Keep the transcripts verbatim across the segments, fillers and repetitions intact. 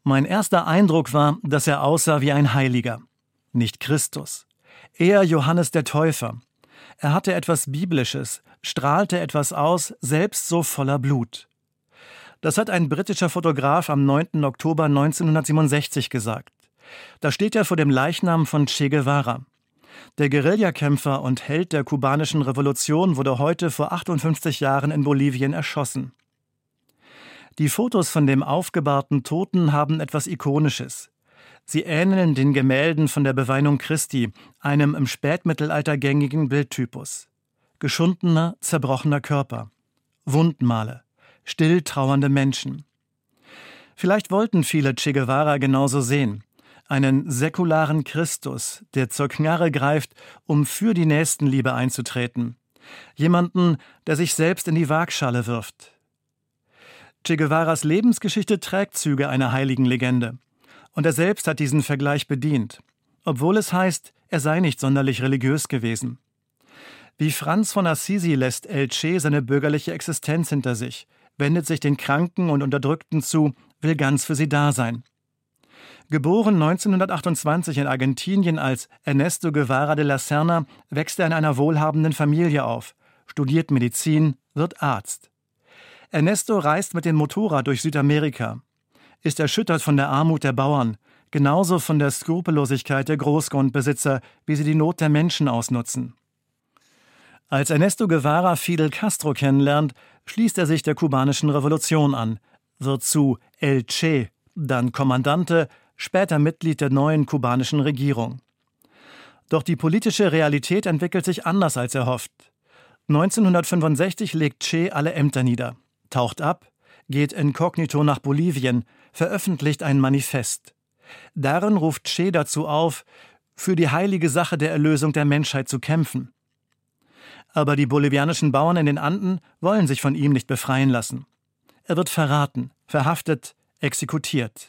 Mein erster Eindruck war, dass er aussah wie ein Heiliger. Nicht Christus. Eher Johannes der Täufer. Er hatte etwas Biblisches, strahlte etwas aus, selbst so voller Blut. Das hat ein britischer Fotograf am neunten Oktober neunzehnhundertsiebenundsechzig gesagt. Da steht er vor dem Leichnam von Che Guevara. Der Guerillakämpfer und Held der kubanischen Revolution wurde heute vor achtundfünfzig Jahren in Bolivien erschossen. Die Fotos von dem aufgebahrten Toten haben etwas Ikonisches. Sie ähneln den Gemälden von der Beweinung Christi, einem im Spätmittelalter gängigen Bildtypus. Geschundener, zerbrochener Körper. Wundmale. Still trauernde Menschen. Vielleicht wollten viele Che Guevara genauso sehen. Einen säkularen Christus, der zur Knarre greift, um für die Nächstenliebe einzutreten. Jemanden, der sich selbst in die Waagschale wirft. Che Guevaras Lebensgeschichte trägt Züge einer heiligen Legende. Und er selbst hat diesen Vergleich bedient, obwohl es heißt, er sei nicht sonderlich religiös gewesen. Wie Franz von Assisi lässt El Che seine bürgerliche Existenz hinter sich, wendet sich den Kranken und Unterdrückten zu, will ganz für sie da sein. Geboren neunzehnhundertachtundzwanzig in Argentinien als Ernesto Guevara de la Serna, wächst er in einer wohlhabenden Familie auf, studiert Medizin, wird Arzt. Ernesto reist mit dem Motorrad durch Südamerika, ist erschüttert von der Armut der Bauern, genauso von der Skrupellosigkeit der Großgrundbesitzer, wie sie die Not der Menschen ausnutzen. Als Ernesto Guevara Fidel Castro kennenlernt, schließt er sich der kubanischen Revolution an, wird zu El Che, dann Kommandante, später Mitglied der neuen kubanischen Regierung. Doch die politische Realität entwickelt sich anders als erhofft. neunzehnhundertfünfundsechzig legt Che alle Ämter nieder, taucht ab, geht inkognito nach Bolivien, veröffentlicht ein Manifest. Darin ruft Che dazu auf, für die heilige Sache der Erlösung der Menschheit zu kämpfen. Aber die bolivianischen Bauern in den Anden wollen sich von ihm nicht befreien lassen. Er wird verraten, verhaftet, exekutiert.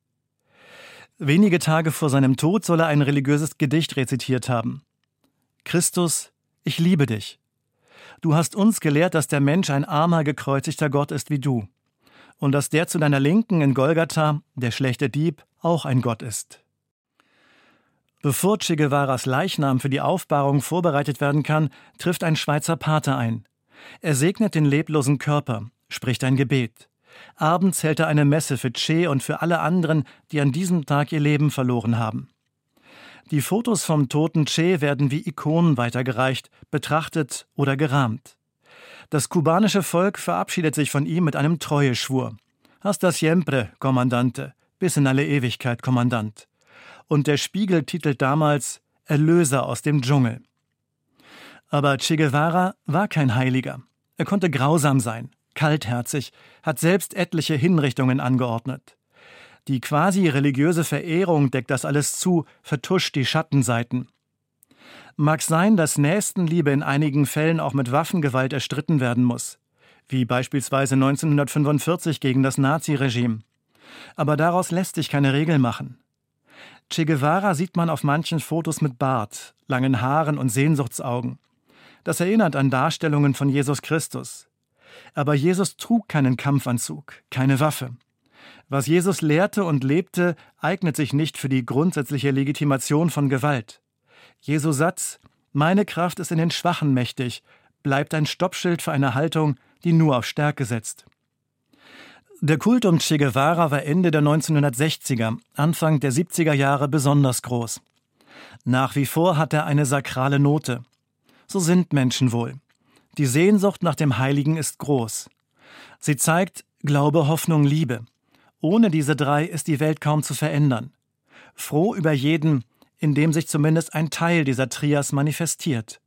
Wenige Tage vor seinem Tod soll er ein religiöses Gedicht rezitiert haben. Christus, ich liebe dich. Du hast uns gelehrt, dass der Mensch ein armer, gekreuzigter Gott ist wie du. Und dass der zu deiner Linken in Golgatha, der schlechte Dieb, auch ein Gott ist. Bevor Che Guevaras Leichnam für die Aufbahrung vorbereitet werden kann, trifft ein Schweizer Pater ein. Er segnet den leblosen Körper, spricht ein Gebet. Abends hält er eine Messe für Che und für alle anderen, die an diesem Tag ihr Leben verloren haben. Die Fotos vom toten Che werden wie Ikonen weitergereicht, betrachtet oder gerahmt. Das kubanische Volk verabschiedet sich von ihm mit einem Treueschwur. Hasta siempre, Kommandante, bis in alle Ewigkeit, Kommandant. Und der Spiegel titelt damals Erlöser aus dem Dschungel. Aber Che Guevara war kein Heiliger. Er konnte grausam sein, kaltherzig, hat selbst etliche Hinrichtungen angeordnet. Die quasi religiöse Verehrung deckt das alles zu, vertuscht die Schattenseiten. Mag sein, dass Nächstenliebe in einigen Fällen auch mit Waffengewalt erstritten werden muss, wie beispielsweise neunzehnhundertfünfundvierzig gegen das Naziregime. Aber daraus lässt sich keine Regel machen. Che Guevara sieht man auf manchen Fotos mit Bart, langen Haaren und Sehnsuchtsaugen. Das erinnert an Darstellungen von Jesus Christus. Aber Jesus trug keinen Kampfanzug, keine Waffe. Was Jesus lehrte und lebte, eignet sich nicht für die grundsätzliche Legitimation von Gewalt. Jesu Satz, meine Kraft ist in den Schwachen mächtig, bleibt ein Stoppschild für eine Haltung, die nur auf Stärke setzt. Der Kult um Che Guevara war Ende der neunzehnhundertsechziger, Anfang der siebziger Jahre besonders groß. Nach wie vor hat er eine sakrale Note. So sind Menschen wohl. Die Sehnsucht nach dem Heiligen ist groß. Sie zeigt Glaube, Hoffnung, Liebe. Ohne diese drei ist die Welt kaum zu verändern. Froh über jeden, in dem sich zumindest ein Teil dieser Trias manifestiert.